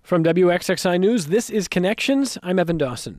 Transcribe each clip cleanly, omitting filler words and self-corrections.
From WXXI News, this is Connections. I'm Evan Dawson.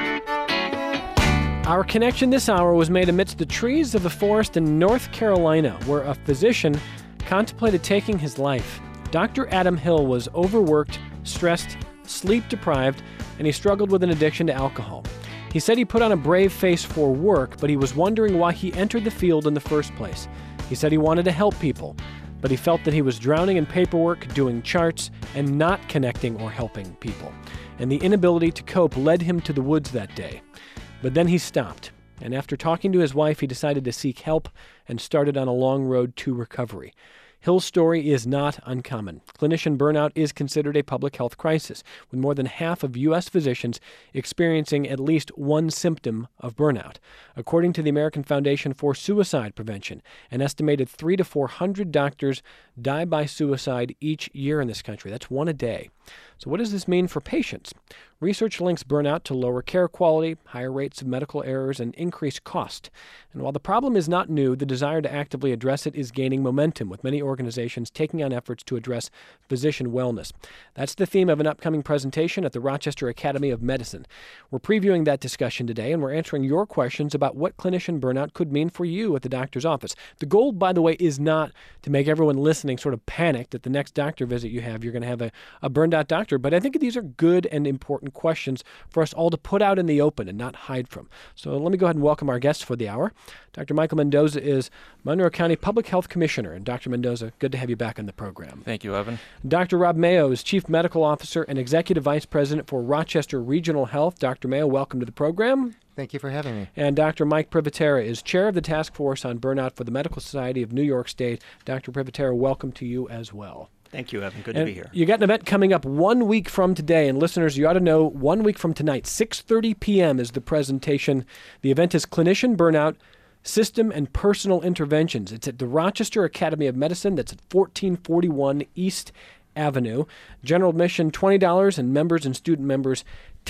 Our connection this hour was made amidst the trees of a forest in North Carolina, where a physician contemplated taking his life. Dr. Adam Hill was overworked, stressed, sleep-deprived, and he struggled with an addiction to alcohol. He said he put on a brave face for work, but he was wondering why he entered the field in the first place. He said he wanted to help people, but he felt that he was drowning in paperwork, doing charts, and not connecting or helping people. And the inability to cope led him to the woods that day. But then he stopped, and after talking to his wife, he decided to seek help and started on a long road to recovery. Hill's story is not uncommon. Clinician burnout is considered a public health crisis, with more than half of U.S. physicians experiencing at least one symptom of burnout. According to the American Foundation for Suicide Prevention, an estimated 300 to 400 doctors die by suicide each year in this country. That's one a day. So what does this mean for patients? Research links burnout to lower care quality, higher rates of medical errors, and increased cost. And while the problem is not new, the desire to actively address it is gaining momentum, with many organizations taking on efforts to address physician wellness. That's the theme of an upcoming presentation at the Rochester Academy of Medicine. We're previewing that discussion today, and we're answering your questions about what clinician burnout could mean for you at the doctor's office. The goal, by the way, is not to make everyone listening sort of panic that the next doctor visit you have, you're going to have a burned out doctor. But I think these are good and important questions for us all to put out in the open and not hide from. So let me go ahead and welcome our guests for the hour. Dr. Michael Mendoza is Monroe County Public Health Commissioner. And Dr. Mendoza, good to have you back on the program. Thank you, Evan. Dr. Rob Mayo is Chief Medical Officer and Executive Vice President for Rochester Regional Health. Dr. Mayo, welcome to the program. Thank you for having me. And Dr. Mike Privatera is Chair of the Task Force on Burnout for the Medical Society of New York State. Dr. Privatera, welcome to you as well. Thank you, Evan. Good to be here. You got an event coming up 1 week from today, and listeners, you ought to know 1 week from tonight, 6:30 p.m. is the presentation. The event is Clinician Burnout, System and Personal Interventions. It's at the Rochester Academy of Medicine. That's at 1441 East Avenue. General admission $20 and members and student members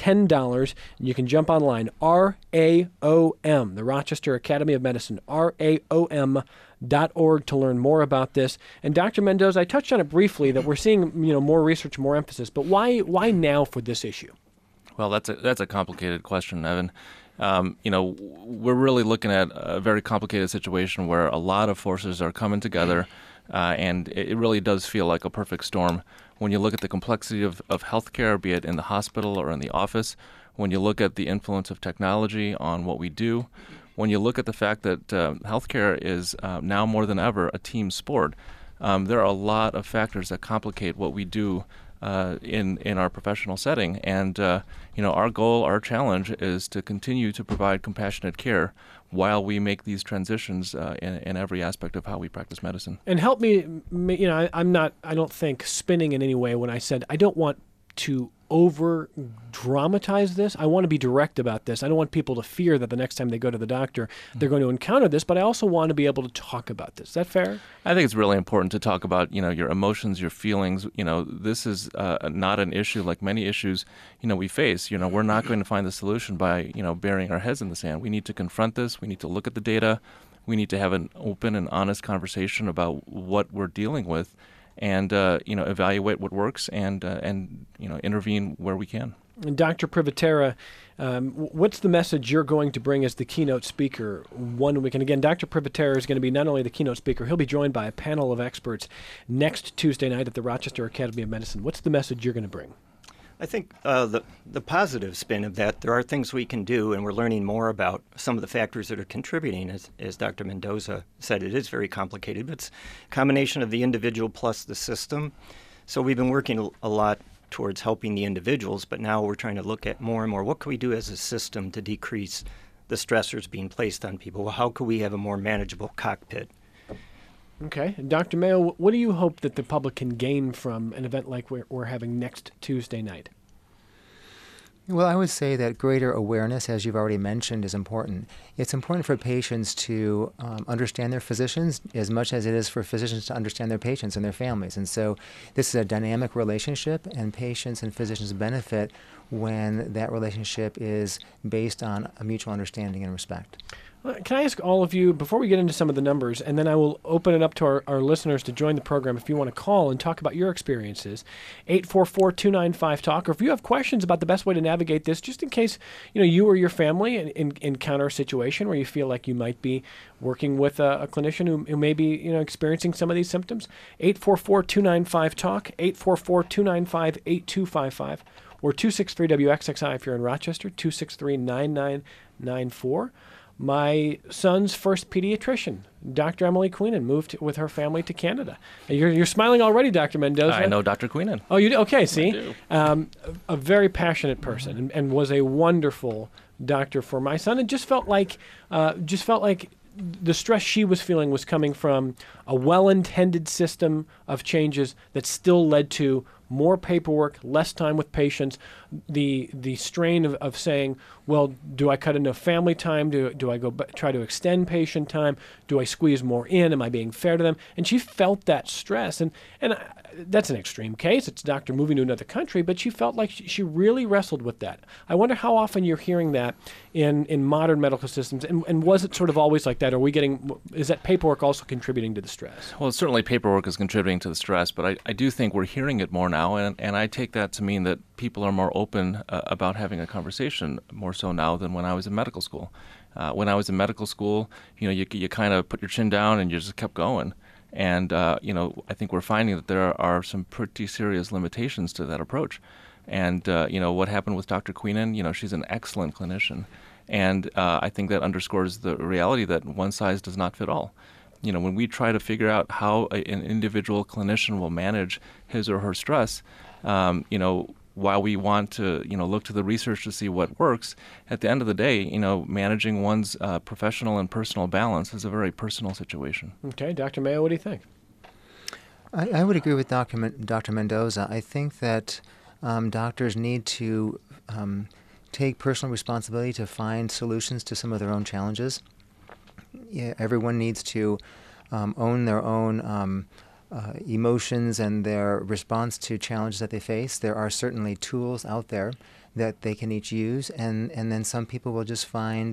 $10. And you can jump online, RAOM, the Rochester Academy of Medicine, RAOM.org to learn more about this. And Dr. Mendoza, I touched on it briefly that we're seeing more research, more emphasis, but why now for this issue? Well, that's a complicated question, Evan. We're really looking at a very complicated situation where a lot of forces are coming together, and it really does feel like a perfect storm. When you look at the complexity of healthcare, be it in the hospital or in the office, when you look at the influence of technology on what we do, when you look at the fact that healthcare is now more than ever a team sport, there are a lot of factors that complicate what we do in our professional setting. And our goal, our challenge is to continue to provide compassionate care while we make these transitions in every aspect of how we practice medicine. And help me, I don't think spinning in any way when I said I don't want to over-dramatize this. I want to be direct about this. I don't want people to fear that the next time they go to the doctor, they're going to encounter this, but I also want to be able to talk about this. Is that fair? I think it's really important to talk about, your emotions, your feelings. This is not an issue like many issues, we face. We're not going to find the solution by, burying our heads in the sand. We need to confront this. We need to look at the data. We need to have an open and honest conversation about what we're dealing with, and evaluate what works and intervene where we can. And Dr. Privatera, what's the message you're going to bring as the keynote speaker 1 week? And again, Dr. Privatera is going to be not only the keynote speaker, he'll be joined by a panel of experts next Tuesday night at the Rochester Academy of Medicine. What's the message you're going to bring? I think the positive spin of that, there are things we can do, and we're learning more about some of the factors that are contributing. As Dr. Mendoza said, it is very complicated, but it's a combination of the individual plus the system. So we've been working a lot towards helping the individuals, but now we're trying to look at more and more, what can we do as a system to decrease the stressors being placed on people? Well, how could we have a more manageable cockpit? Okay. And Dr. Mayo, what do you hope that the public can gain from an event like we're having next Tuesday night? Well, I would say that greater awareness, as you've already mentioned, is important. It's important for patients to understand their physicians as much as it is for physicians to understand their patients and their families. And so this is a dynamic relationship, and patients and physicians benefit when that relationship is based on a mutual understanding and respect. Can I ask all of you, before we get into some of the numbers, and then I will open it up to our listeners to join the program if you want to call and talk about your experiences, 844-295-TALK, or if you have questions about the best way to navigate this, just in case you or your family encounter a situation where you feel like you might be working with a clinician who may be experiencing some of these symptoms, 844-295-TALK, 844-295-8255, or 263-WXXI if you're in Rochester, 263-9994. My son's first pediatrician, Dr. Emily Queenan, moved with her family to Canada. You're smiling already, Dr. Mendoza. I know Dr. Queenan. Oh, you do? Okay, see? I do. A very passionate person and was a wonderful doctor for my son, and just felt like the stress she was feeling was coming from a well-intended system of changes that still led to more paperwork, less time with patients, the strain of saying, well, do I cut enough family time? Do I try to extend patient time? Do I squeeze more in? Am I being fair to them? And she felt that stress. And that's an extreme case. It's a doctor moving to another country, but she felt like she really wrestled with that. I wonder how often you're hearing that in modern medical systems, and was it sort of always like that? Is that paperwork also contributing to the stress? Well, certainly paperwork is contributing to the stress, but I do think we're hearing it more now, and I take that to mean that people are more open about having a conversation more so now than when I was in medical school. When I was in medical school, you kind of put your chin down and you just kept going. And, I think we're finding that there are some pretty serious limitations to that approach. And, what happened with Dr. Queenan, she's an excellent clinician. And I think that underscores the reality that one size does not fit all. When we try to figure out how an individual clinician will manage his or her stress, while we want to, look to the research to see what works, at the end of the day, managing one's professional and personal balance is a very personal situation. Okay, Dr. Mayo, what do you think? I would agree with Dr. Mendoza. I think that doctors need to take personal responsibility to find solutions to some of their own challenges. Yeah, everyone needs to own their own emotions and their response to challenges that they face. There are certainly tools out there that they can each use, and then some people will just find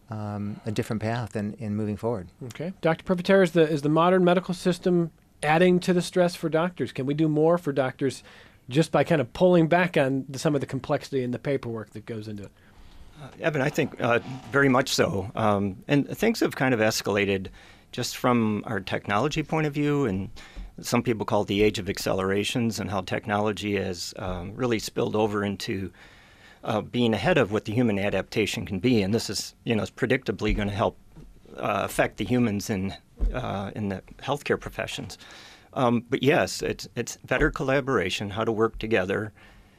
a different path in moving forward. Okay. Dr. Privitera, is the modern medical system adding to the stress for doctors? Can we do more for doctors just by kind of pulling back on some of the complexity and the paperwork that goes into it? Evan, I think very much so. And things have kind of escalated just from our technology point of view, and some people call it the age of accelerations, and how technology has really spilled over into being ahead of what the human adaptation can be. And this is, is predictably going to help affect the humans in the healthcare professions. But yes, it's better collaboration, how to work together,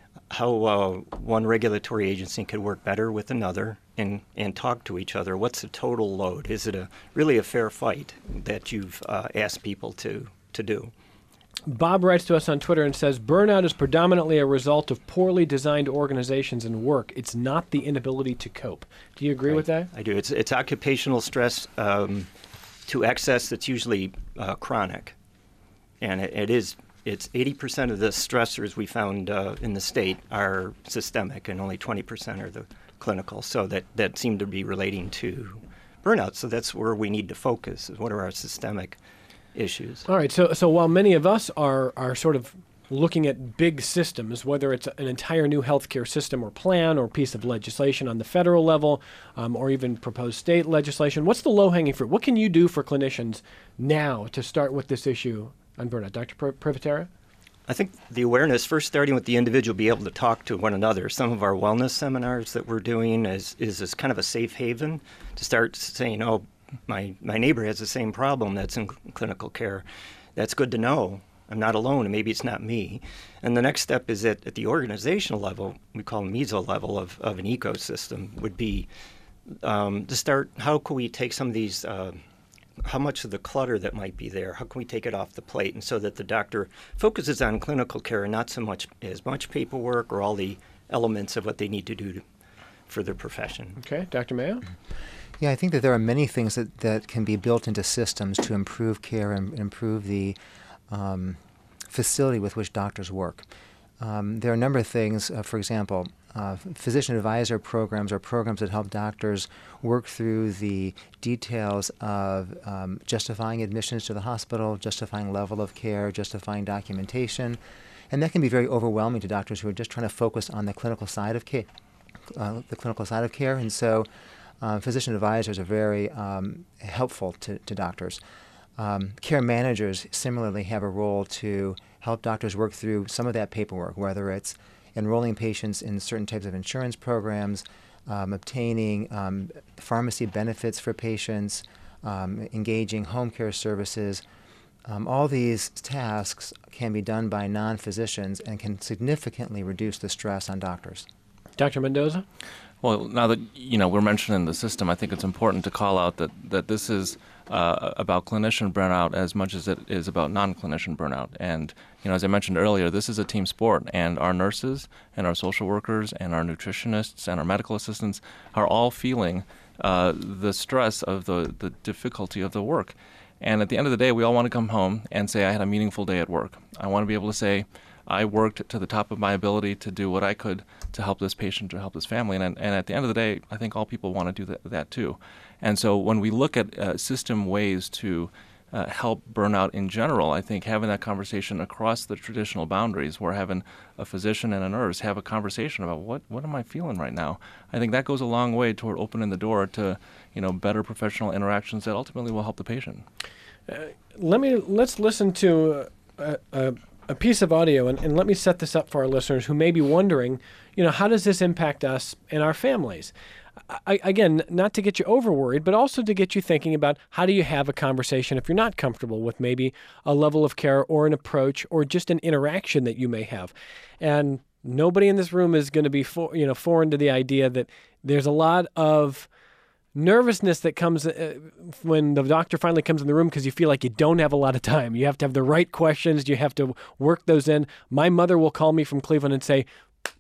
how one regulatory agency could work better with another and talk to each other. What's the total load? Is it really a fair fight that you've asked people to do? Bob writes to us on Twitter and says, burnout is predominantly a result of poorly designed organizations and work. It's not the inability to cope. Do you agree with that? I do. It's occupational stress to excess that's usually chronic. And it's 80% of the stressors we found in the state are systemic, and only 20% are the clinical. So that seem to be relating to burnout. So that's where we need to focus, is what are our systemic issues. All right. So while many of us are sort of looking at big systems, whether it's an entire new healthcare system or plan or piece of legislation on the federal level, or even proposed state legislation, what's the low-hanging fruit? What can you do for clinicians now to start with this issue on burnout? Dr. Privitera? I think the awareness, first starting with the individual, be able to talk to one another. Some of our wellness seminars that we're doing is kind of a safe haven to start saying, oh, my neighbor has the same problem that's in clinical care. That's good to know. I'm not alone, and maybe it's not me. And the next step is at the organizational level, we call meso level of an ecosystem, would be to start, how can we take some of these, how much of the clutter that might be there, how can we take it off the plate, and so that the doctor focuses on clinical care and not so much paperwork or all the elements of what they need to do for their profession. Okay, Dr. Mayo? Yeah, I think that there are many things that can be built into systems to improve care and improve the facility with which doctors work. There are a number of things, for example, physician advisor programs are programs that help doctors work through the details of justifying admissions to the hospital, justifying level of care, justifying documentation. And that can be very overwhelming to doctors who are just trying to focus on the clinical side of care. And so physician advisors are very helpful to doctors. Care managers similarly have a role to help doctors work through some of that paperwork, whether it's enrolling patients in certain types of insurance programs, obtaining pharmacy benefits for patients, engaging home care services. All these tasks can be done by non-physicians and can significantly reduce the stress on doctors. Dr. Mendoza? Well, now that we're mentioning the system, I think it's important to call out that this is about clinician burnout as much as it is about non-clinician burnout. And as I mentioned earlier, this is a team sport, and our nurses and our social workers and our nutritionists and our medical assistants are all feeling the stress of the difficulty of the work. And at the end of the day, we all want to come home and say, I had a meaningful day at work. I want to be able to say, I worked to the top of my ability to do what I could to help this patient, to help this family. And at the end of the day, I think all people want to do that too. And so when we look at system ways to help burnout in general, I think having that conversation across the traditional boundaries, where having a physician and a nurse have a conversation about what am I feeling right now, I think that goes a long way toward opening the door to better professional interactions that ultimately will help the patient. Let's listen to a piece of audio, and let me set this up for our listeners who may be wondering, how does this impact us and our families? Again, not to get you over worried, but also to get you thinking about how do you have a conversation if you're not comfortable with maybe a level of care or an approach or just an interaction that you may have. And nobody in this room is going to be foreign to the idea that there's a lot of nervousness that comes when the doctor finally comes in the room because you feel like you don't have a lot of time. You have to have the right questions. You have to work those in. My mother will call me from Cleveland and say,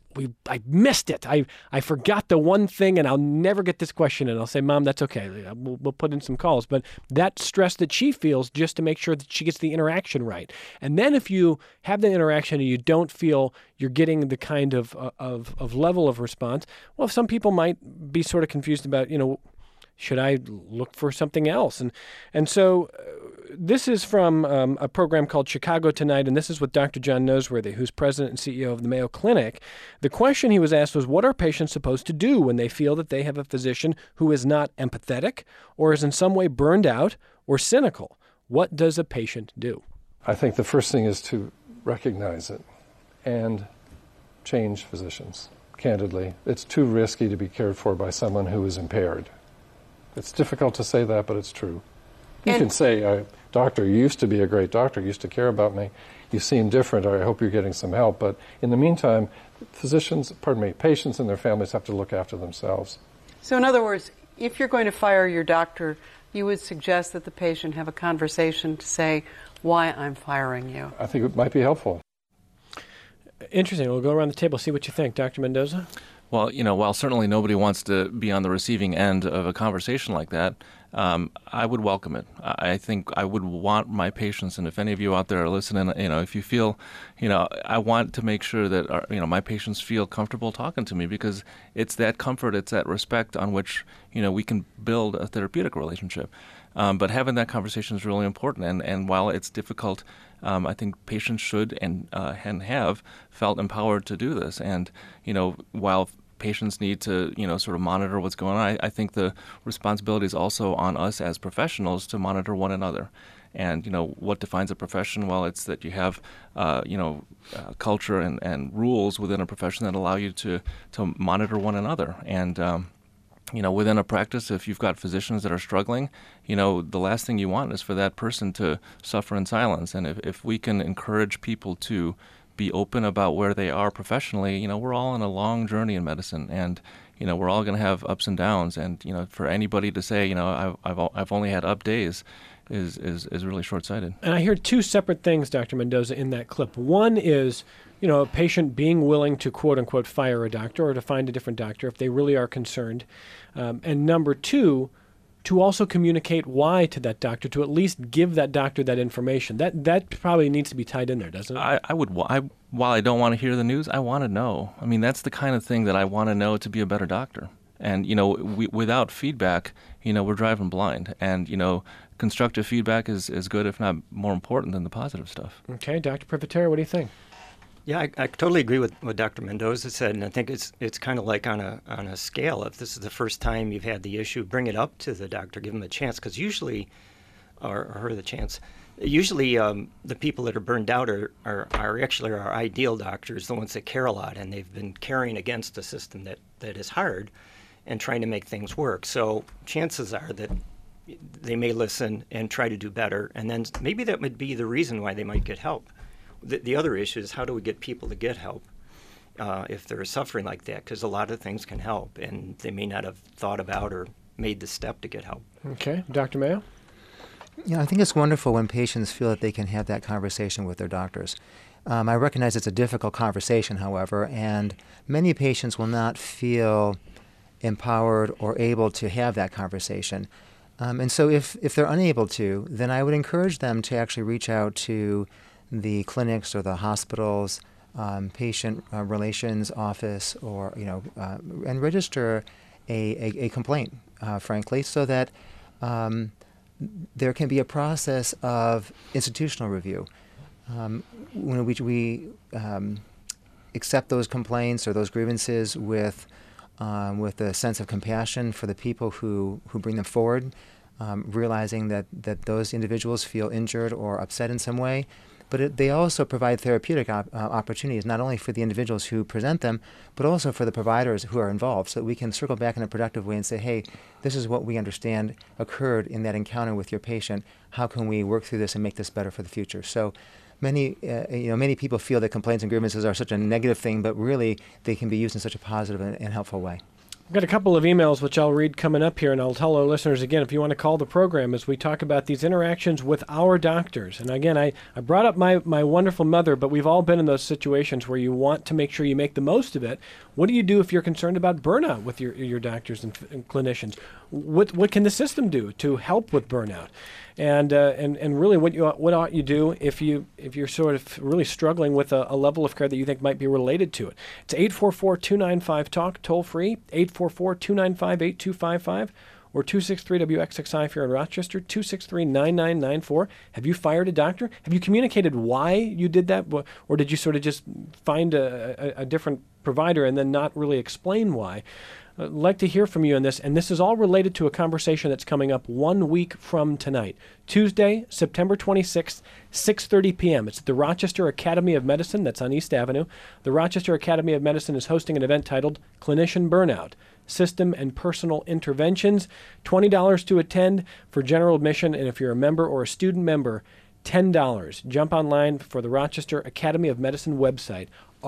I missed it. I forgot the one thing, and I'll never get this question. And I'll say, Mom, that's okay. We'll put in some calls. But that stress that she feels just to make sure that she gets the interaction right. And then if you have the interaction and you don't feel you're getting the kind of level of response, well, some people might be sort of confused about, should I look for something else? And so this is from a program called Chicago Tonight, and this is with Dr. John Noseworthy, who's president and CEO of the Mayo Clinic. The question he was asked was, what are patients supposed to do when they feel that they have a physician who is not empathetic or is in some way burned out or cynical? What does a patient do? I think the first thing is to recognize it and change physicians, candidly. It's too risky to be cared for by someone who is impaired. It's difficult to say that, but it's true. You can say, doctor, you used to be a great doctor, you used to care about me, you seem different, or I hope you're getting some help. But in the meantime, patients and their families have to look after themselves. So in other words, if you're going to fire your doctor, you would suggest that the patient have a conversation to say why I'm firing you. I think it might be helpful. Interesting. We'll go around the table, see what you think. Dr. Mendoza? Well, while certainly nobody wants to be on the receiving end of a conversation like that, I would welcome it. I think I would want my patients, and if any of you out there are listening, if you feel, I want to make sure that, my patients feel comfortable talking to me, because it's that comfort, it's that respect on which, we can build a therapeutic relationship. But having that conversation is really important, and while it's difficult, I think patients should and have felt empowered to do this. And, while patients need to, sort of monitor what's going on, I think the responsibility is also on us as professionals to monitor one another. And, what defines a profession? Well, it's that you have, culture and rules within a profession that allow you to monitor one another. And, within a practice, if you've got physicians that are struggling, the last thing you want is for that person to suffer in silence. And if we can encourage people to be open about where they are professionally, we're all on a long journey in medicine, and we're all going to have ups and downs. And for anybody to say, I've only had up days, is really short-sighted. And I hear two separate things, Dr. Mendoza, in that clip. One is, a patient being willing to quote-unquote fire a doctor or to find a different doctor if they really are concerned. And number two, to also communicate why to that doctor, to at least give that doctor that information. That probably needs to be tied in there, doesn't it? while I don't want to hear the news, I want to know. I mean, that's the kind of thing that I want to know to be a better doctor. And, without feedback, we're driving blind. And, constructive feedback is good, if not more important than the positive stuff. Okay, Dr. Privatera, what do you think? Yeah, I totally agree with what Dr. Mendoza said, and I think it's kind of like on a scale. If this is the first time you've had the issue, bring it up to the doctor, give them a chance, because usually, or her the chance, usually the people that are burned out are actually our ideal doctors, the ones that care a lot, and they've been caring against a system that is hard and trying to make things work. So chances are that they may listen and try to do better, and then maybe that would be the reason why they might get help. The other issue is, how do we get people to get help if they're suffering like that? Because a lot of things can help, and they may not have thought about or made the step to get help. Okay, Dr. Mayo? I think it's wonderful when patients feel that they can have that conversation with their doctors. I recognize it's a difficult conversation, however, and many patients will not feel empowered or able to have that conversation. And so if they're unable to, then I would encourage them to actually reach out to the clinics or the hospitals, patient relations office, or and register a complaint, frankly, so that there can be a process of institutional review. When we accept those complaints or those grievances with a sense of compassion for the people who bring them forward, realizing that those individuals feel injured or upset in some way. But they also provide therapeutic opportunities, not only for the individuals who present them, but also for the providers who are involved, so that we can circle back in a productive way and say, hey, this is what we understand occurred in that encounter with your patient. How can we work through this and make this better for the future? So many people feel that complaints and grievances are such a negative thing, but really they can be used in such a positive and helpful way. I've got a couple of emails which I'll read coming up here, and I'll tell our listeners again, if you want to call the program as we talk about these interactions with our doctors. And again, I brought up my wonderful mother, but we've all been in those situations where you want to make sure you make the most of it. What do you do if you're concerned about burnout with your doctors and clinicians? What can the system do to help with burnout? And really, what ought you do if you're sort of really struggling with a level of care that you think might be related to it? It's 844-295-TALK, toll free, 844-295-8255, or 263-WXXI if you're in Rochester, 263-9994. Have you fired a doctor? Have you communicated why you did that, or did you sort of just find a different provider and then not really explain why? I'd like to hear from you on this, and this is all related to a conversation that's coming up 1 week from tonight, Tuesday, September 26th, 6:30 p.m. It's at the Rochester Academy of Medicine. That's on East Avenue. The Rochester Academy of Medicine is hosting an event titled Clinician Burnout, System and Personal Interventions. $20 to attend for general admission, and if you're a member or a student member, $10. Jump online for the Rochester Academy of Medicine website,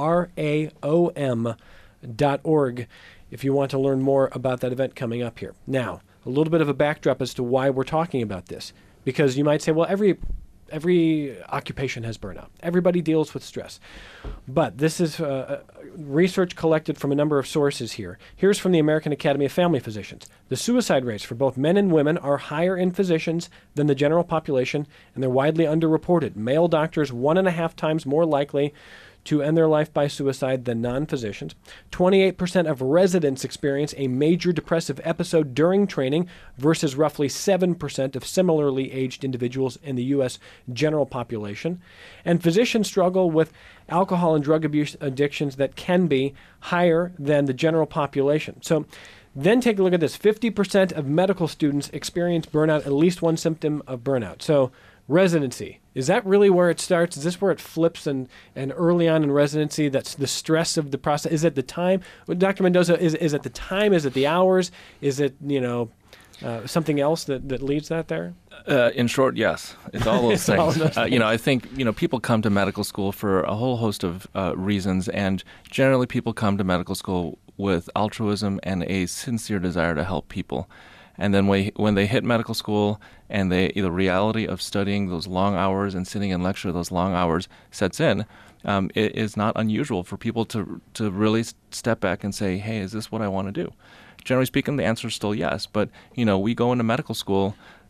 RAOM.org, if you want to learn more about that event coming up here. Now, a little bit of a backdrop as to why we're talking about this. Because you might say, well, every occupation has burnout. Everybody deals with stress. But this is research collected from a number of sources here. Here's from the American Academy of Family Physicians. The suicide rates for both men and women are higher in physicians than the general population, and they're widely underreported. Male doctors 1.5 times more likely to end their life by suicide than non-physicians. 28% of residents experience a major depressive episode during training versus roughly 7% of similarly aged individuals in the U.S. general population. And physicians struggle with alcohol and drug abuse addictions that can be higher than the general population. So then take a look at this. 50% of medical students experience burnout, at least one symptom of burnout. So residency, is that really where it starts? Is this where it flips and early on in residency, that's the stress of the process? Is it the time? Dr. Mendoza, is it the time? Is it the hours? Is it, something else that leads that there? In short, yes. It's all those things. I think, people come to medical school for a whole host of reasons, and generally people come to medical school with altruism and a sincere desire to help people. And then when they hit medical school and the reality of studying those long hours and sitting in lecture those long hours sets in, it is not unusual for people to really step back and say, hey, is this what I want to do? Generally speaking, the answer is still yes. But, we go into medical school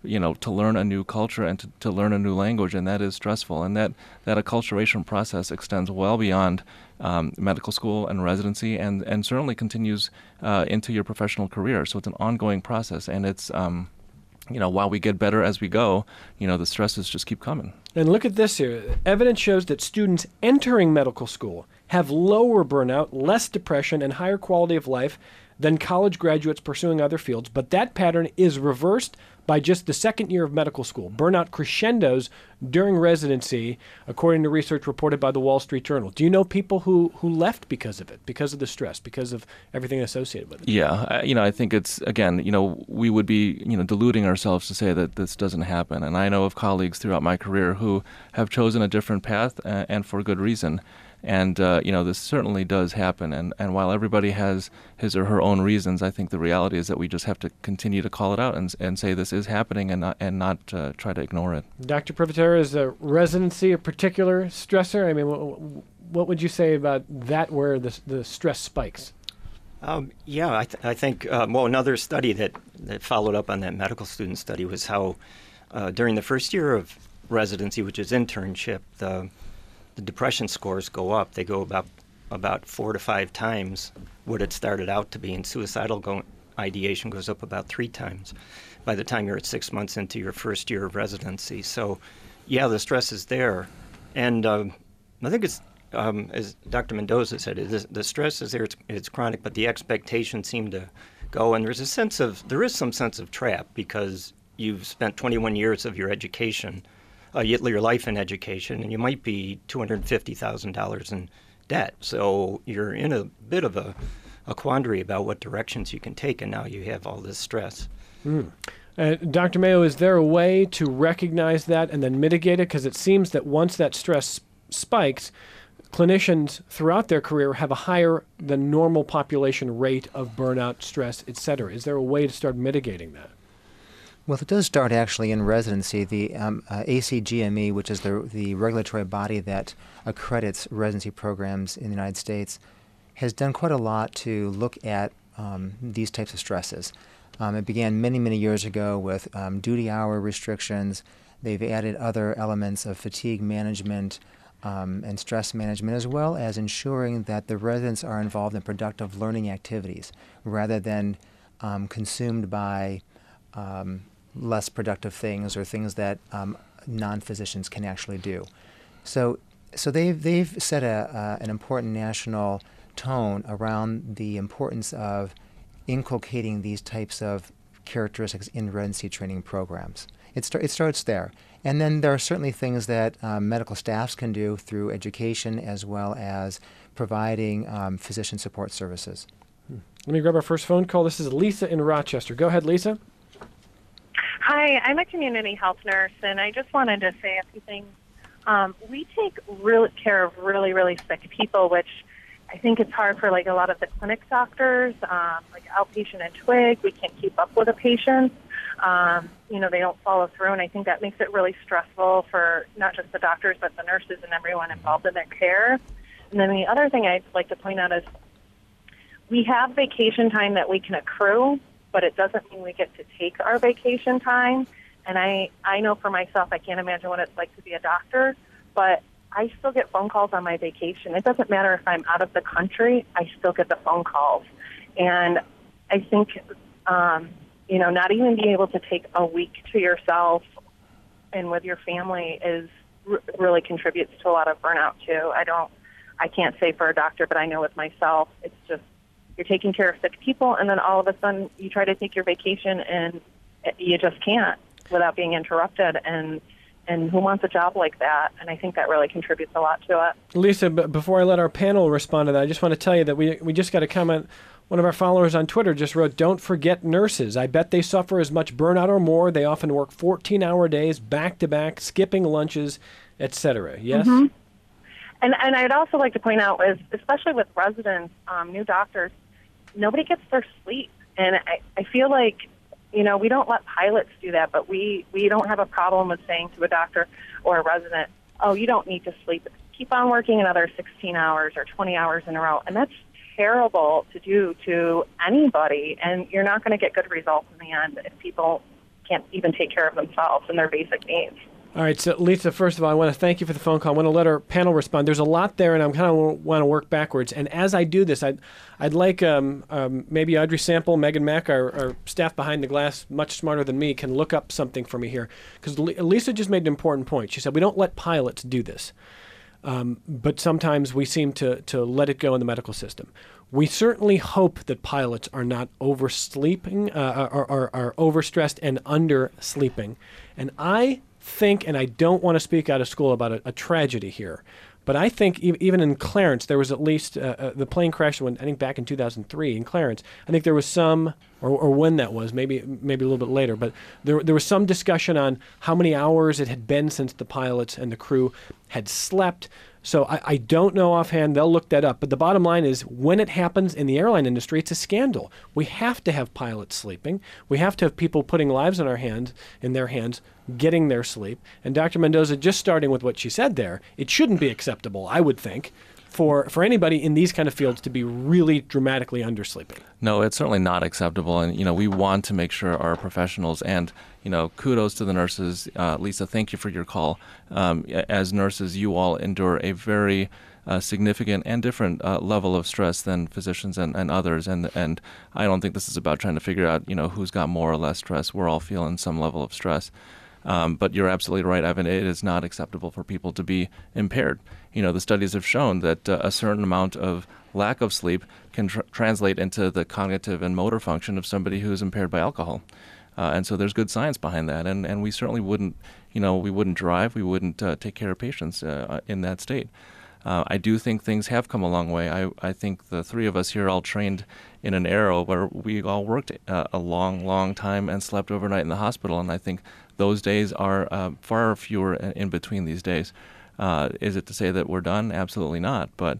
to learn a new culture and to learn a new language, and that is stressful. And that acculturation process extends well beyond medical school and residency, and certainly continues into your professional career. So it's an ongoing process, and it's while we get better as we go, the stresses just keep coming. And look at this here. Evidence shows that students entering medical school have lower burnout, less depression, and higher quality of life than college graduates pursuing other fields. But that pattern is reversed by just the second year of medical school. Burnout crescendos during residency, according to research reported by the Wall Street Journal. Do you know people who left because of it, because of the stress, because of everything associated with it? Yeah, I think it's, again, we would be, deluding ourselves to say that this doesn't happen. And I know of colleagues throughout my career who have chosen a different path, and for good reason. And, this certainly does happen. And while everybody has his or her own reasons, I think the reality is that we just have to continue to call it out and say this is happening and not try to ignore it. Dr. Privatera, is the residency a particular stressor? I mean, what would you say about that, where the stress spikes? I think, another study that followed up on that medical student study was how during the first year of residency, which is internship, the depression scores go up. They go about 4 to 5 times what it started out to be, and suicidal ideation goes up about 3 times by the time you're at 6 months into your first year of residency. So, the stress is there. And I think it's, as Dr. Mendoza said, the stress is there, it's chronic, but the expectations seem to go, and there is some sense of trap, because you've spent 21 years of your education, your life in education, and you might be $250,000 in debt. So you're in a bit of a quandary about what directions you can take, and now you have all this stress. Dr. Mayo, is there a way to recognize that and then mitigate it? Because it seems that once that stress spikes, clinicians throughout their career have a higher than normal population rate of burnout, stress, et cetera. Is there a way to start mitigating that? Well, it does start actually in residency. The ACGME, which is the regulatory body that accredits residency programs in the United States, has done quite a lot to look at these types of stresses. It began many, many years ago with duty hour restrictions. They've added other elements of fatigue management and stress management, as well as ensuring that the residents are involved in productive learning activities rather than consumed by less productive things or things that non-physicians can actually do. So they've set an important national tone around the importance of inculcating these types of characteristics in residency training programs. It starts there. And then there are certainly things that medical staffs can do through education, as well as providing physician support services. Let me grab our first phone call. This is Lisa in Rochester. Go ahead, Lisa. Hi, I'm a community health nurse, and I just wanted to say a few things. We take care of really, really sick people, which I think it's hard for a lot of the clinic doctors, like outpatient and Twig. We can't keep up with the patients. They don't follow through, and I think that makes it really stressful for not just the doctors, but the nurses and everyone involved in their care. And then the other thing I'd like to point out is we have vacation time that we can accrue, but it doesn't mean we get to take our vacation time. And I know for myself, I can't imagine what it's like to be a doctor, but I still get phone calls on my vacation. It doesn't matter if I'm out of the country, I still get the phone calls. And I think, not even being able to take a week to yourself and with your family really contributes to a lot of burnout too. I can't say for a doctor, but I know with myself, it's just, you're taking care of sick people, and then all of a sudden you try to take your vacation and you just can't without being interrupted. And who wants a job like that? And I think that really contributes a lot to it. Lisa, before I let our panel respond to that, I just want to tell you that we just got a comment. One of our followers on Twitter just wrote, "Don't forget nurses. I bet they suffer as much burnout or more. They often work 14-hour days, back-to-back, skipping lunches, etc." Yes? Mm-hmm. And I'd also like to point out, especially with residents, new doctors, nobody gets their sleep. And I feel like, we don't let pilots do that, but we don't have a problem with saying to a doctor or a resident, oh, you don't need to sleep. Keep on working another 16 hours or 20 hours in a row. And that's terrible to do to anybody, and you're not going to get good results in the end if people can't even take care of themselves and their basic needs. All right, so Lisa, first of all, I want to thank you for the phone call. I want to let our panel respond. There's a lot there, and I kind of want to work backwards. And as I do this, I'd like maybe Audrey Sample, Megan Mack, our staff behind the glass, much smarter than me, can look up something for me here. Because Lisa just made an important point. She said, we don't let pilots do this. But sometimes we seem to let it go in the medical system. We certainly hope that pilots are not oversleeping, are overstressed and undersleeping. And I think, and I don't want to speak out of school about a tragedy here, but I think even in Clarence, there was at least the plane crashed I think back in 2003 in Clarence. I think there was some, or when that was, maybe a little bit later, but there was some discussion on how many hours it had been since the pilots and the crew had slept. So I don't know offhand. They'll look that up. But the bottom line is, when it happens in the airline industry, it's a scandal. We have to have pilots sleeping. We have to have people putting lives in their hands, getting their sleep. And Dr. Mendoza, just starting with what she said there, it shouldn't be acceptable, I would think, for anybody in these kind of fields to be really dramatically undersleeping. No, it's certainly not acceptable. And, we want to make sure our professionals and, kudos to the nurses. Lisa, thank you for your call. As nurses, you all endure a very significant and different level of stress than physicians and others. And I don't think this is about trying to figure out, who's got more or less stress. We're all feeling some level of stress. But you're absolutely right, Evan. It is not acceptable for people to be impaired. The studies have shown that a certain amount of lack of sleep can translate into the cognitive and motor function of somebody who is impaired by alcohol. And so there's good science behind that. And we certainly wouldn't, we wouldn't drive, we wouldn't take care of patients in that state. I do think things have come a long way. I think the three of us here all trained in an era where we all worked a long, long time and slept overnight in the hospital. And I think those days are far fewer in between these days. Is it to say that we're done? Absolutely not. But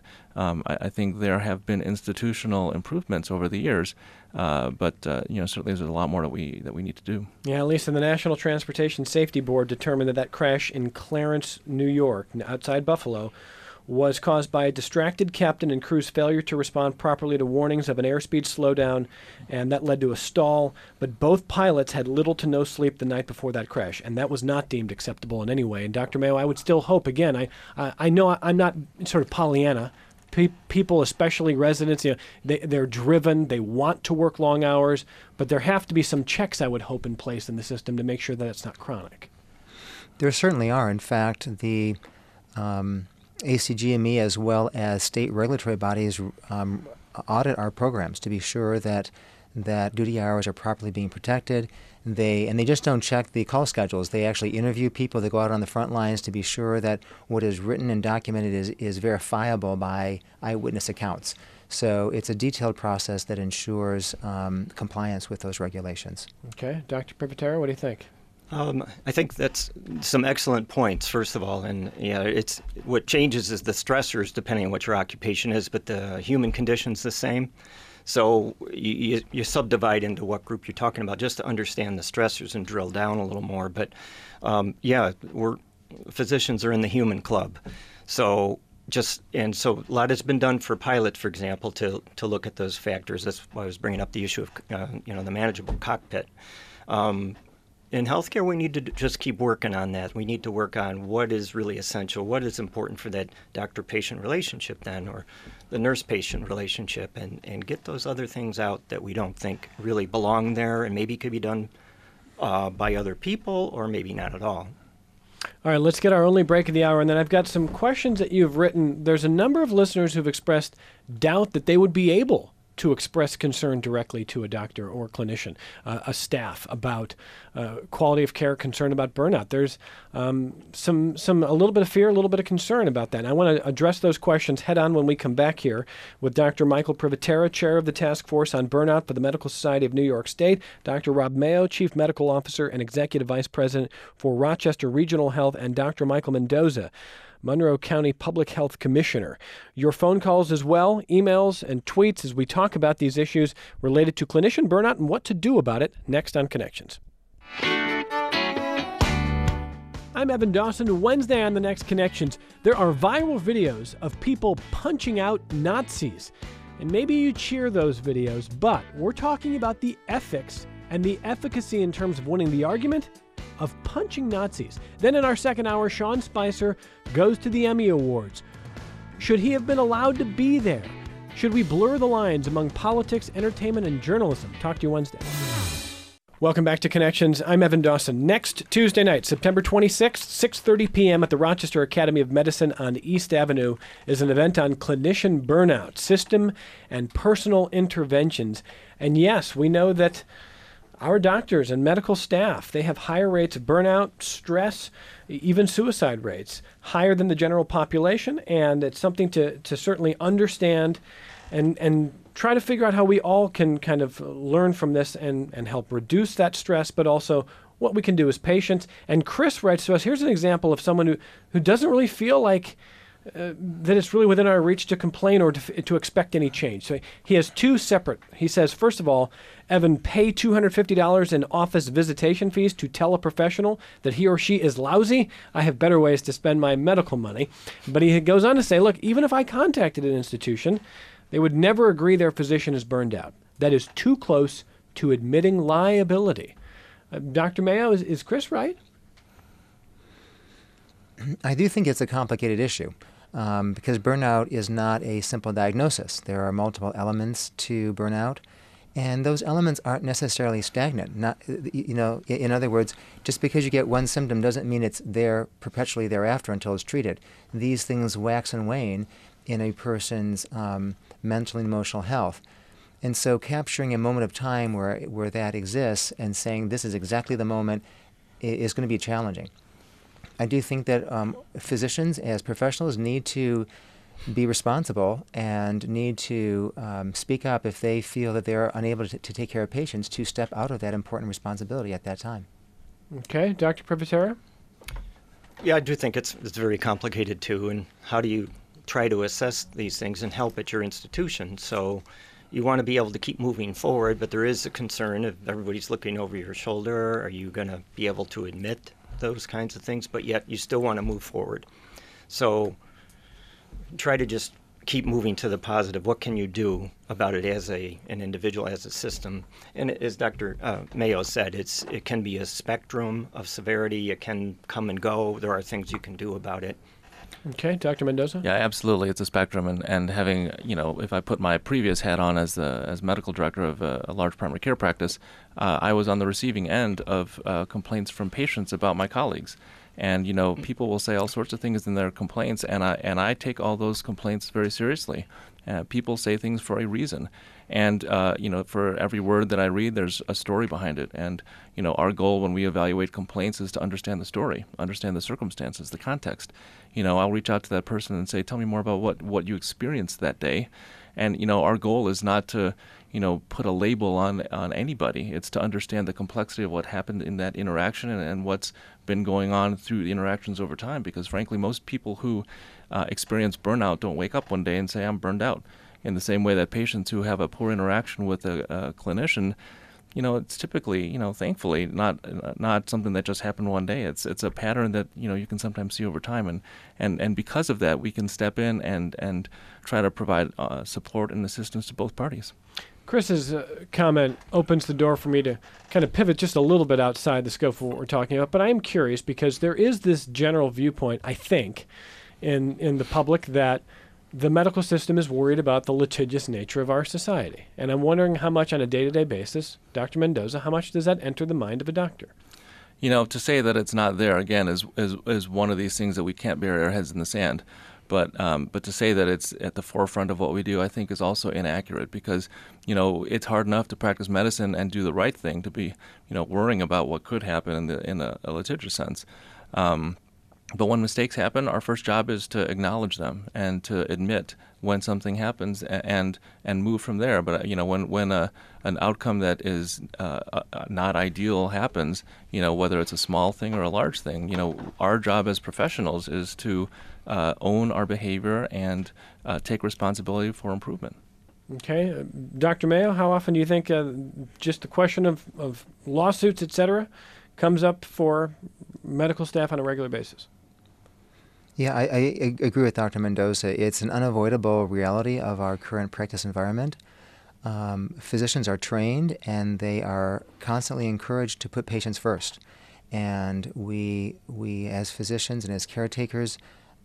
I think there have been institutional improvements over the years. But certainly there's a lot more that we need to do. Yeah, at least the National Transportation Safety Board determined that crash in Clarence, New York, outside Buffalo, was caused by a distracted captain and crew's failure to respond properly to warnings of an airspeed slowdown, and that led to a stall. But both pilots had little to no sleep the night before that crash, and that was not deemed acceptable in any way. And Dr. Mayo, I would still hope, again, I know I'm not sort of Pollyanna. People, especially residents, they're driven, they want to work long hours, but there have to be some checks, I would hope, in place in the system to make sure that it's not chronic. There certainly are. In fact, the ACGME as well as state regulatory bodies audit our programs to be sure that duty hours are properly being protected. They just don't check the call schedules. They actually interview people. They go out on the front lines to be sure that what is written and documented is verifiable by eyewitness accounts. So it's a detailed process that ensures compliance with those regulations. Okay. Dr. Privatera, what do you think? I think that's some excellent points, first of all. And it's what changes is the stressors depending on what your occupation is, but the human condition's the same. So you subdivide into what group you're talking about just to understand the stressors and drill down a little more. But physicians are in the human club. So a lot has been done for pilots, for example, to look at those factors. That's why I was bringing up the issue of the manageable cockpit. In healthcare, we need to just keep working on that. We need to work on what is really essential, what is important for that doctor-patient relationship then, or the nurse-patient relationship, and get those other things out that we don't think really belong there and maybe could be done by other people or maybe not at all. All right, let's get our only break of the hour, and then I've got some questions that you've written. There's a number of listeners who've expressed doubt that they would be able to express concern directly to a doctor or clinician, a staff, about quality of care, concern about burnout. There's a little bit of fear, a little bit of concern about that. And I want to address those questions head on when we come back here with Dr. Michael Privatera, Chair of the Task Force on Burnout for the Medical Society of New York State, Dr. Rob Mayo, Chief Medical Officer and Executive Vice President for Rochester Regional Health, and Dr. Michael Mendoza, Monroe County Public Health Commissioner. Your phone calls as well, emails and tweets as we talk about these issues related to clinician burnout and what to do about it next on Connections. I'm Evan Dawson. Wednesday on the next Connections, there are viral videos of people punching out Nazis. And maybe you cheer those videos, but we're talking about the ethics and the efficacy in terms of winning the argument of punching Nazis. Then in our second hour, Sean Spicer goes to the Emmy Awards. Should he have been allowed to be there? Should we blur the lines among politics, entertainment, and journalism? Talk to you Wednesday. Welcome back to Connections. I'm Evan Dawson. Next Tuesday night, September 26th, 6:30 p.m. at the Rochester Academy of Medicine on East Avenue is an event on clinician burnout, system and personal interventions. And yes, we know that our doctors and medical staff, they have higher rates of burnout, stress, even suicide rates, higher than the general population. And it's something to certainly understand and try to figure out how we all can kind of learn from this and help reduce that stress, but also what we can do as patients. And Chris writes to us, here's an example of someone who doesn't really feel like that it's really within our reach to complain or to expect any change. So he has two separate. He says, first of all, Evan, pay $250 in office visitation fees to tell a professional that he or she is lousy. I have better ways to spend my medical money. But he goes on to say, look, even if I contacted an institution, they would never agree their physician is burned out. That is too close to admitting liability. Dr. Mayo, is Chris right? I do think it's a complicated issue because burnout is not a simple diagnosis. There are multiple elements to burnout, and those elements aren't necessarily stagnant. In other words, just because you get one symptom doesn't mean it's there perpetually thereafter until it's treated. These things wax and wane in a person's mental and emotional health. And so capturing a moment of time where that exists and saying this is exactly the moment is going to be challenging. I do think that physicians as professionals need to be responsible and need to speak up if they feel that they're unable to take care of patients, to step out of that important responsibility at that time. Okay, Dr. Privitera? Yeah, I do think it's very complicated too, and how do you try to assess these things and help at your institution? So you want to be able to keep moving forward, but there is a concern if everybody's looking over your shoulder. Are you going to be able to admit those kinds of things? But yet you still want to move forward. So try to just keep moving to the positive. What can you do about it as an individual, as a system? And as Dr. Mayo said, it can be a spectrum of severity. It can come and go. There are things you can do about it. Okay, Dr. Mendoza? Yeah, absolutely. It's a spectrum, and having, if I put my previous hat on as medical director of a large primary care practice, I was on the receiving end of complaints from patients about my colleagues. And, people will say all sorts of things in their complaints, and I take all those complaints very seriously. People say things for a reason. And, for every word that I read, there's a story behind it. And, our goal when we evaluate complaints is to understand the story, understand the circumstances, the context. I'll reach out to that person and say, tell me more about what you experienced that day. And, our goal is not to, put a label on anybody. It's to understand the complexity of what happened in that interaction and what's been going on through the interactions over time. Because, frankly, most people who experience burnout don't wake up one day and say, I'm burned out. In the same way that patients who have a poor interaction with a clinician, it's typically, thankfully, not something that just happened one day. It's a pattern that, you can sometimes see over time. And because of that, we can step in and try to provide support and assistance to both parties. Chris's comment opens the door for me to kind of pivot just a little bit outside the scope of what we're talking about. But I am curious because there is this general viewpoint, I think, in the public that the medical system is worried about the litigious nature of our society. And I'm wondering how much on a day-to-day basis, Dr. Mendoza, how much does that enter the mind of a doctor? To say that it's not there, again, is one of these things that we can't bury our heads in the sand. But to say that it's at the forefront of what we do, I think is also inaccurate because, it's hard enough to practice medicine and do the right thing to be, worrying about what could happen in a litigious sense. But when mistakes happen, our first job is to acknowledge them and to admit when something happens and move from there. But when an outcome that is not ideal happens, whether it's a small thing or a large thing, our job as professionals is to own our behavior and take responsibility for improvement. Okay, Dr. Mayo, how often do you think just the question of lawsuits, et cetera, comes up for medical staff on a regular basis? Yeah, I agree with Dr. Mendoza. It's an unavoidable reality of our current practice environment. physicians are trained and they are constantly encouraged to put patients first. And we as physicians and as caretakers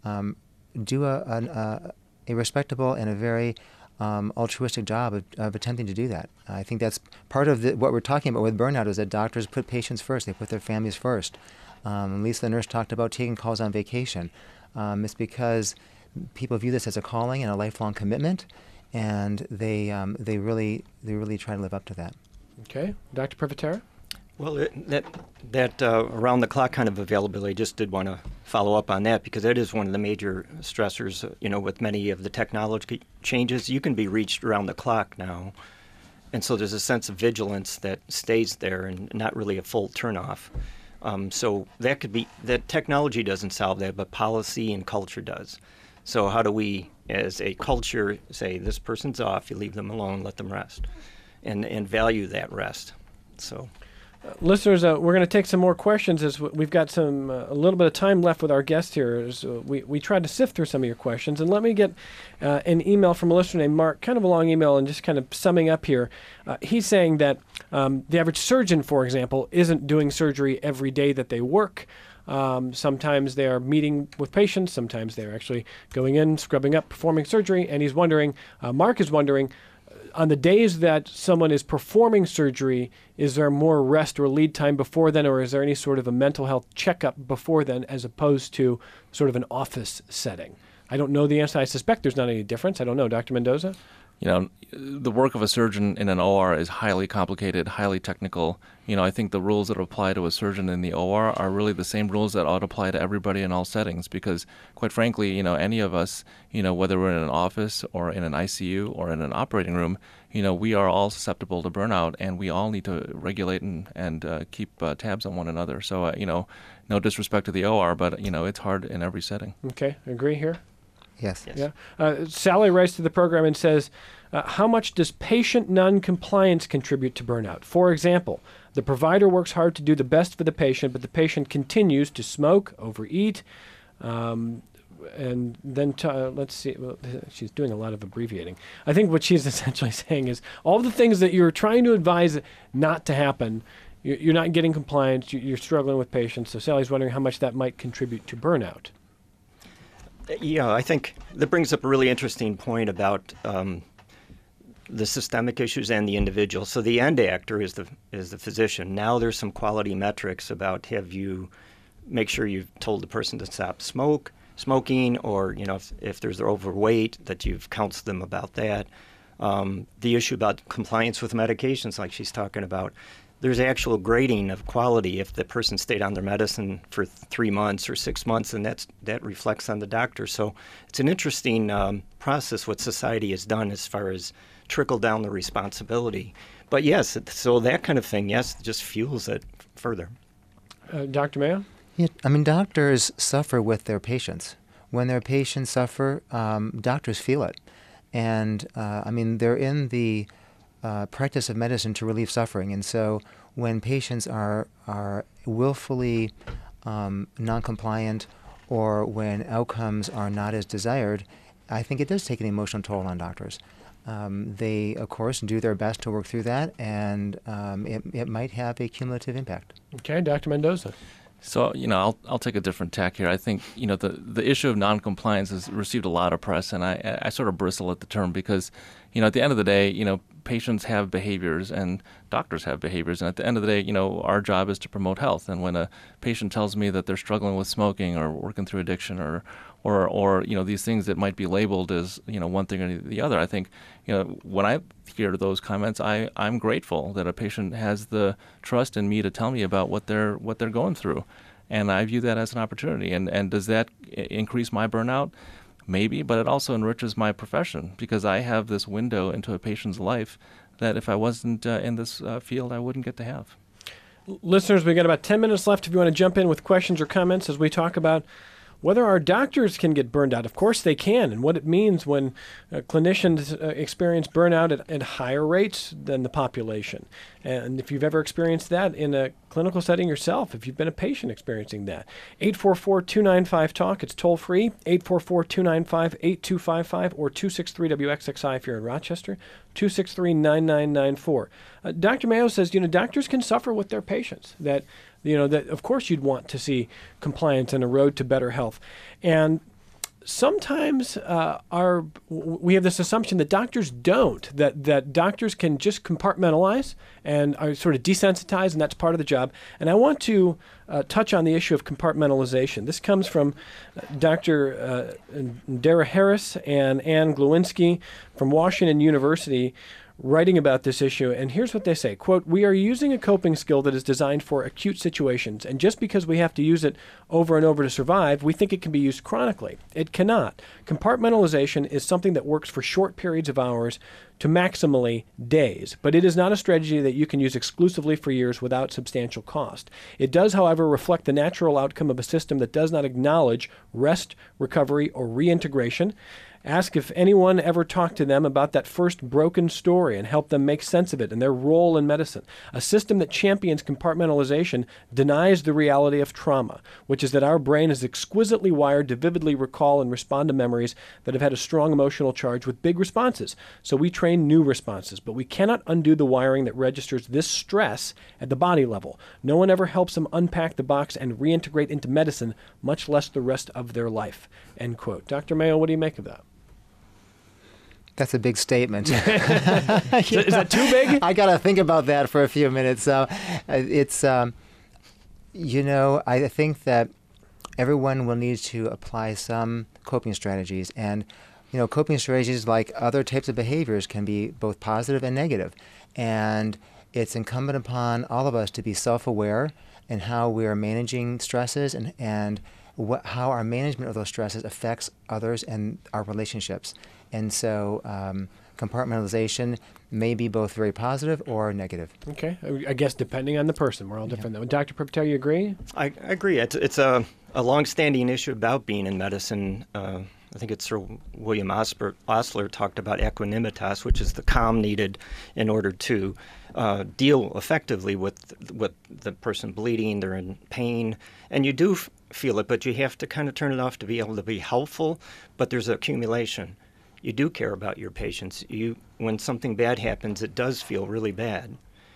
do a respectable and a very altruistic job of attempting to do that. I think that's part of what we're talking about with burnout, is that doctors put patients first. They put their families first. Lisa, the nurse, talked about taking calls on vacation. It's because people view this as a calling and a lifelong commitment, and they really try to live up to that. Okay, Dr. Privatera? Well, that around-the-clock kind of availability, I just did want to follow up on that, because that is one of the major stressors, with many of the technology changes. You can be reached around the clock now, and so there's a sense of vigilance that stays there and not really a full turnoff. So that technology doesn't solve that, but policy and culture does. So how do we, as a culture, say, this person's off, you leave them alone, let them rest, and value that rest. So. Listeners, we're going to take some more questions as we've got a little bit of time left with our guest here. So we tried to sift through some of your questions, and let me get an email from a listener named Mark, kind of a long email, and just kind of summing up here. He's saying that the average surgeon, for example, isn't doing surgery every day that they work. Sometimes they are meeting with patients. Sometimes they're actually going in, scrubbing up, performing surgery. And he's wondering, Mark is wondering, on the days that someone is performing surgery, is there more rest or lead time before then, or is there any sort of a mental health checkup before then, as opposed to sort of an office setting? I don't know the answer. I suspect there's not any difference. I don't know. Dr. Mendoza? The work of a surgeon in an OR is highly complicated, highly technical. I think the rules that apply to a surgeon in the OR are really the same rules that ought to apply to everybody in all settings, because, quite frankly, any of us, whether we're in an office or in an ICU or in an operating room, we are all susceptible to burnout, and we all need to regulate and keep tabs on one another. So, no disrespect to the OR, but, it's hard in every setting. Okay, agree here? Yes. Yeah. Sally writes to the program and says, how much does patient non-compliance contribute to burnout? For example, the provider works hard to do the best for the patient, but the patient continues to smoke, overeat, and then let's see. Well, she's doing a lot of abbreviating. I think what she's essentially saying is all the things that you're trying to advise not to happen, you're not getting compliance, you're struggling with patients. So Sally's wondering how much that might contribute to burnout. Yeah, I think that brings up a really interesting point about the systemic issues and the individual. So the end actor is the physician. Now there's some quality metrics about, have you make sure you've told the person to stop smoking, or if they're overweight, that you've counseled them about that. The issue about compliance with medications, like she's talking about. There's actual grading of quality. If the person stayed on their medicine for 3 months or 6 months, and that reflects on the doctor. So it's an interesting process what society has done as far as trickle down the responsibility. But yes, so that kind of thing, yes, just fuels it further. Dr. Mayo? Yeah, doctors suffer with their patients. When their patients suffer, doctors feel it. And they're in the practice of medicine to relieve suffering. And so when patients are willfully non-compliant, or when outcomes are not as desired, I think it does take an emotional toll on doctors. They, of course, do their best to work through that, and it might have a cumulative impact. Okay, Dr. Mendoza. So, I'll take a different tack here. I think, the issue of noncompliance has received a lot of press, and I sort of bristle at the term because, at the end of the day, patients have behaviors and doctors have behaviors. And at the end of the day, our job is to promote health. And when a patient tells me that they're struggling with smoking or working through addiction or these things that might be labeled as, one thing or the other, I think, when I hear those comments, I'm grateful that a patient has the trust in me to tell me about what they're going through. And I view that as an opportunity. And does that increase my burnout? Maybe, but it also enriches my profession because I have this window into a patient's life that if I wasn't in this field, I wouldn't get to have. Listeners, we've got about 10 minutes left if you want to jump in with questions or comments as we talk about whether our doctors can get burned out. Of course they can, and what it means when clinicians experience burnout at higher rates than the population. And if you've ever experienced that in a clinical setting yourself if you've been a patient experiencing that. 844-295-TALK. It's toll free, 844-295-8255 or 263-WXXI if you're in Rochester, 263-9994. Dr. Mayo says, doctors can suffer with their patients. That of course you'd want to see compliance and a road to better health. And sometimes we have this assumption that doctors don't, that doctors can just compartmentalize and are sort of desensitized, and that's part of the job. And I want to touch on the issue of compartmentalization. This comes from Dr. Dara Harris and Ann Glowinski from Washington University, writing about this issue, and here's what they say, quote, "We are using a coping skill that is designed for acute situations, and just because we have to use it over and over to survive, we think it can be used chronically. It cannot. Compartmentalization is something that works for short periods of hours to maximally days, but it is not a strategy that you can use exclusively for years without substantial cost. It does, however, reflect the natural outcome of a system that does not acknowledge rest, recovery, or reintegration. Ask if anyone ever talked to them about that first broken story and help them make sense of it and their role in medicine. A system that champions compartmentalization denies the reality of trauma, which is that our brain is exquisitely wired to vividly recall and respond to memories that have had a strong emotional charge with big responses. So we train new responses, but we cannot undo the wiring that registers this stress at the body level. No one ever helps them unpack the box and reintegrate into medicine, much less the rest of their life." End quote. Dr. Mayo, what do you make of that? That's a big statement. Is that too big? I got to think about that for a few minutes. I think that everyone will need to apply some coping strategies. And, coping strategies, like other types of behaviors, can be both positive and negative. And it's incumbent upon all of us to be self-aware in how we are managing stresses and how our management of those stresses affects others and our relationships. And so compartmentalization may be both very positive or negative. Okay. I guess depending on the person. We're all different. Yeah. Dr. Pripatell, you agree? I agree. It's a long-standing issue about being in medicine. I think it's Sir William Osler talked about equanimitas, which is the calm needed in order to deal effectively with the person bleeding, they're in pain. And you do feel it, but you have to kind of turn it off to be able to be helpful, but there's accumulation. You do care about your patients. When something bad happens, it does feel really bad.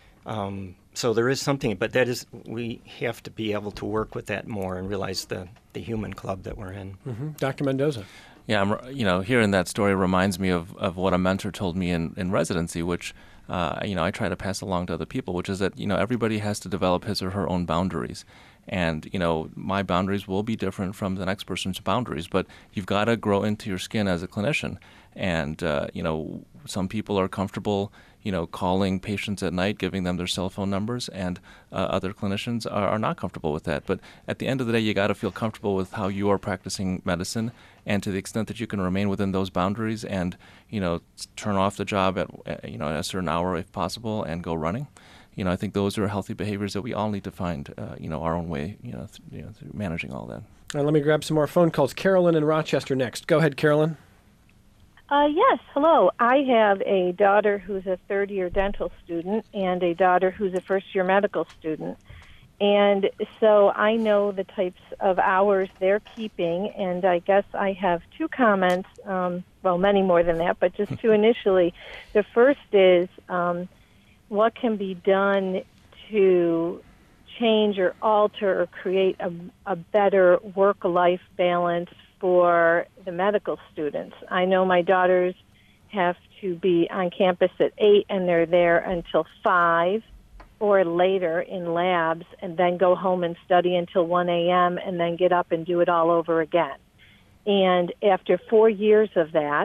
So there is something, but we have to be able to work with that more and realize the human club that we're in. Mm-hmm. Dr. Mendoza. Yeah, hearing that story reminds me of what a mentor told me in residency, which I try to pass along to other people, which is that everybody has to develop his or her own boundaries. And, my boundaries will be different from the next person's boundaries, but you've got to grow into your skin as a clinician. And, some people are comfortable, calling patients at night, giving them their cell phone numbers, and other clinicians are not comfortable with that. But at the end of the day, you got to feel comfortable with how you are practicing medicine, and to the extent that you can remain within those boundaries and, turn off the job at a certain hour if possible and go running. I think those are healthy behaviors that we all need to find, our own way, through managing all that. All right, let me grab some more phone calls. Carolyn in Rochester next. Go ahead, Carolyn. Yes, hello. I have a daughter who's a third-year dental student and a daughter who's a first-year medical student. And so I know the types of hours they're keeping, and I guess I have two comments, many more than that, but just two initially. The first is what can be done to change or alter or create a better work-life balance for the medical students. I know my daughters have to be on campus at 8 and they're there until 5 or later in labs, and then go home and study until 1 a.m. and then get up and do it all over again. And after 4 years of that,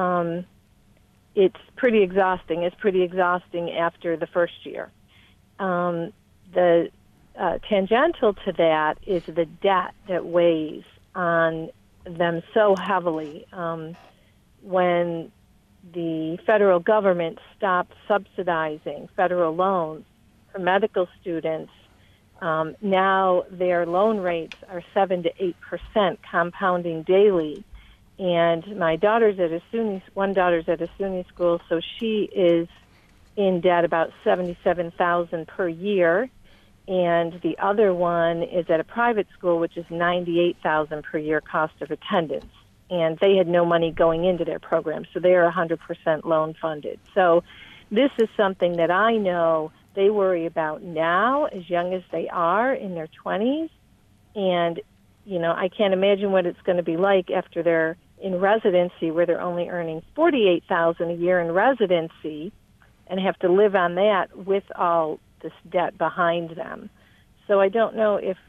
it's pretty exhausting. It's pretty exhausting after the first year. The tangential to that is the debt that weighs on them so heavily. When the federal government stopped subsidizing federal loans for medical students, now their loan rates are 7 to 8% compounding daily. And my daughter's at one daughter's at a SUNY school, so she is in debt about $77,000 per year. and the other one is at a private school, which is $98,000 per year cost of attendance. And they had no money going into their program, so they are 100% loan funded. So this is something that I know they worry about now, as young as they are, in their 20s. And, you know, I can't imagine what it's going to be like after they're in residency, where they're only earning $48,000 a year in residency and have to live on that with all this debt behind them. So I don't know if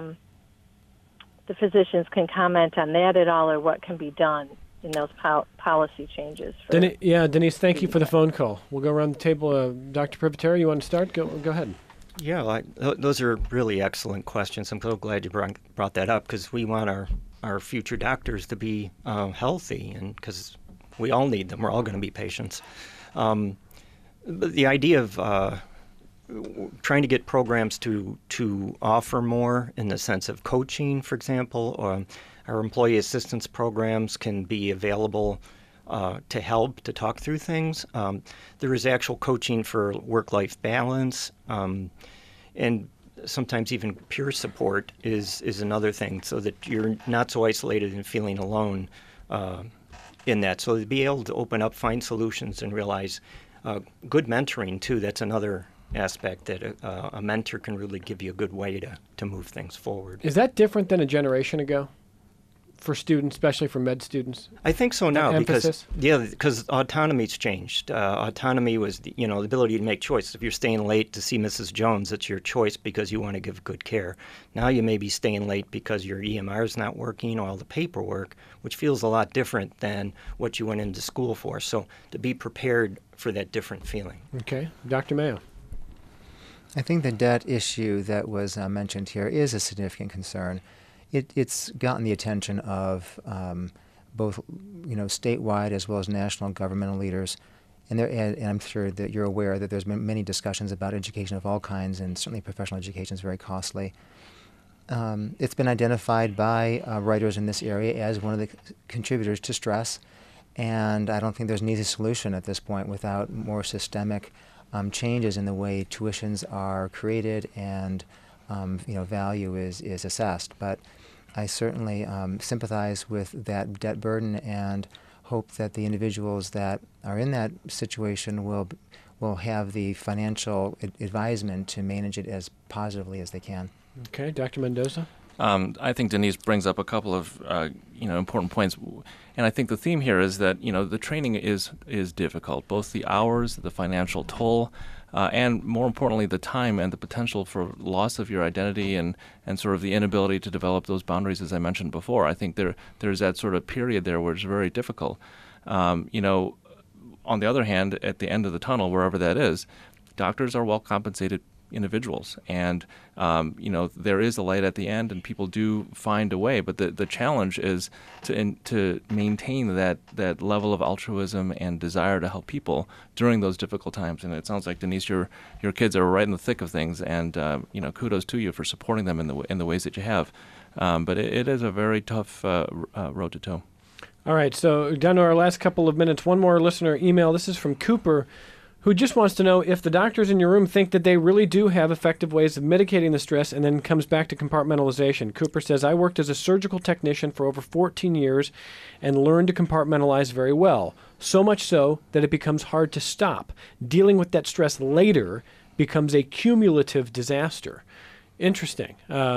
the physicians can comment on that at all, or what can be done in those policy changes. Denise, thank you for the phone call. We'll go around the table. Dr. Privatera, you want to start? Go ahead. Yeah, those are really excellent questions. I'm so glad you brought that up, because we want our future doctors to be healthy, and because we all need them. We're all going to be patients. But the idea of trying to get programs to offer more in the sense of coaching, for example, or our employee assistance programs can be available to help to talk through things. There is actual coaching for work-life balance, and sometimes even peer support is another thing, so that you're not so isolated and feeling alone in that. So to be able to open up, find solutions, and realize good mentoring too. That's another aspect, that a mentor can really give you a good way to move things forward. Is that different than a generation ago for students, especially for med students? I think so now, because autonomy's changed. Autonomy was the ability to make choices. If you're staying late to see Mrs. Jones, it's your choice because you want to give good care. Now you may be staying late because your EMR is not working, or all the paperwork, which feels a lot different than what you went into school for. So to be prepared for that different feeling. Okay. Dr. Mayo. I think the debt issue that was mentioned here is a significant concern. It's gotten the attention of both, statewide as well as national governmental leaders, and I'm sure that you're aware that there's been many discussions about education of all kinds, and certainly professional education is very costly. It's been identified by writers in this area as one of the contributors to stress, and I don't think there's an easy solution at this point without more systemic changes in the way tuitions are created and value is assessed. But I certainly sympathize with that debt burden and hope that the individuals that are in that situation will have the financial advisement to manage it as positively as they can. Okay, Dr. Mendoza? I think Denise brings up a couple of important points, and I think the theme here is that the training is difficult, both the hours, the financial toll, and more importantly the time and the potential for loss of your identity and sort of the inability to develop those boundaries, as I mentioned before. I think there's that sort of period there where it's very difficult. On the other hand, at the end of the tunnel, wherever that is, doctors are well compensated individuals, and there is a light at the end, and people do find a way. But the challenge is to maintain that level of altruism and desire to help people during those difficult times. And it sounds like, Denise, your kids are right in the thick of things, and kudos to you for supporting them in the ways that you have. But it is a very tough road to toe. All right, so down to our last couple of minutes. One more listener email. This is from Cooper, who just wants to know if the doctors in your room think that they really do have effective ways of mitigating the stress, and then comes back to compartmentalization. Cooper says, I worked as a surgical technician for over 14 years and learned to compartmentalize very well, so much so that it becomes hard to stop. Dealing with that stress later becomes a cumulative disaster. Interesting.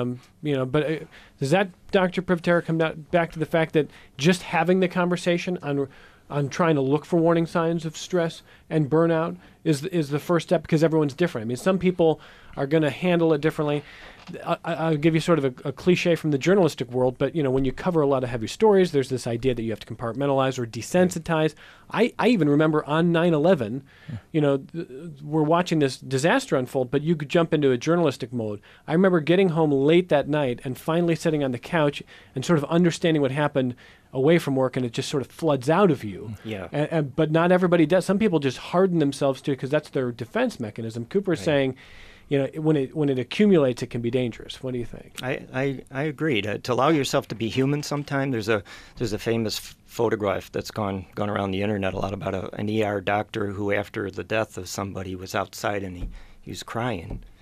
But does that, Dr. Privatera, come back to the fact that just having the conversation on trying to look for warning signs of stress and burnout is the first step, because everyone's different? I mean, some people are going to handle it differently. I'll give you sort of a cliche from the journalistic world, but when you cover a lot of heavy stories, there's this idea that you have to compartmentalize or desensitize. I even remember on 9/11, we're watching this disaster unfold, but you could jump into a journalistic mode. I remember getting home late that night and finally sitting on the couch and sort of understanding what happened away from work, and it just sort of floods out of you. Yeah. But not everybody does. Some people just harden themselves to it because that's their defense mechanism. Cooper's saying, when it accumulates, it can be dangerous. What do you think? I agree. To allow yourself to be human sometime. There's a famous photograph that's gone around the internet a lot about an ER doctor who, after the death of somebody, was outside and he was crying.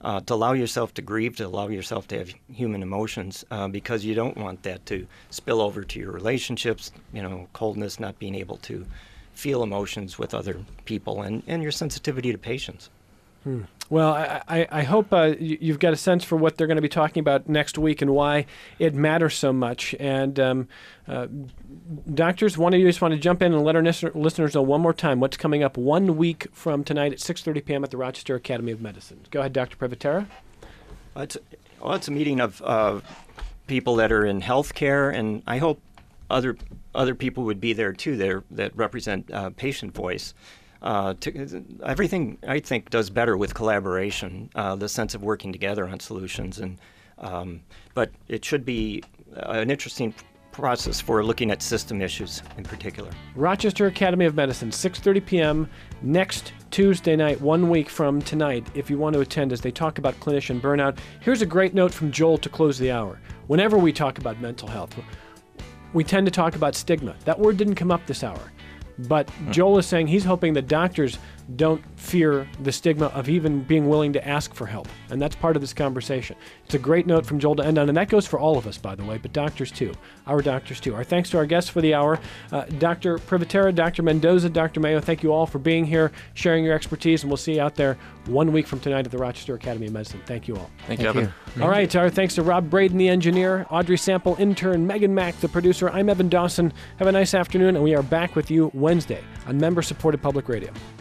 to allow yourself to grieve, to allow yourself to have human emotions, because you don't want that to spill over to your relationships, coldness, not being able to feel emotions with other people, and your sensitivity to patients. Well, I hope you've got a sense for what they're going to be talking about next week and why it matters so much. And doctors, one of you just want to jump in and let our listeners know one more time what's coming up 1 week from tonight at 6:30 p.m. at the Rochester Academy of Medicine. Go ahead, Dr. Privitera. It's a meeting of people that are in healthcare, and I hope other people would be there too that represent patient voice. Everything, I think, does better with collaboration, the sense of working together on solutions. But it should be an interesting process for looking at system issues in particular. Rochester Academy of Medicine, 6:30 p.m. next Tuesday night, 1 week from tonight, if you want to attend as they talk about clinician burnout. Here's a great note from Joel to close the hour. Whenever we talk about mental health, we tend to talk about stigma. That word didn't come up this hour. But Joel is saying he's hoping that doctors don't fear the stigma of even being willing to ask for help. And that's part of this conversation. It's a great note from Joel to end on, and that goes for all of us, by the way, but doctors too. Our doctors too. Our thanks to our guests for the hour. Dr. Privitera, Dr. Mendoza, Dr. Mayo, thank you all for being here, sharing your expertise, and we'll see you out there 1 week from tonight at the Rochester Academy of Medicine. Thank you all. Thank you, Evan. All right, our thanks to Rob Braden, the engineer, Audrey Sample, intern, Megan Mack, the producer. I'm Evan Dawson. Have a nice afternoon, and we are back with you Wednesday on member-supported public radio.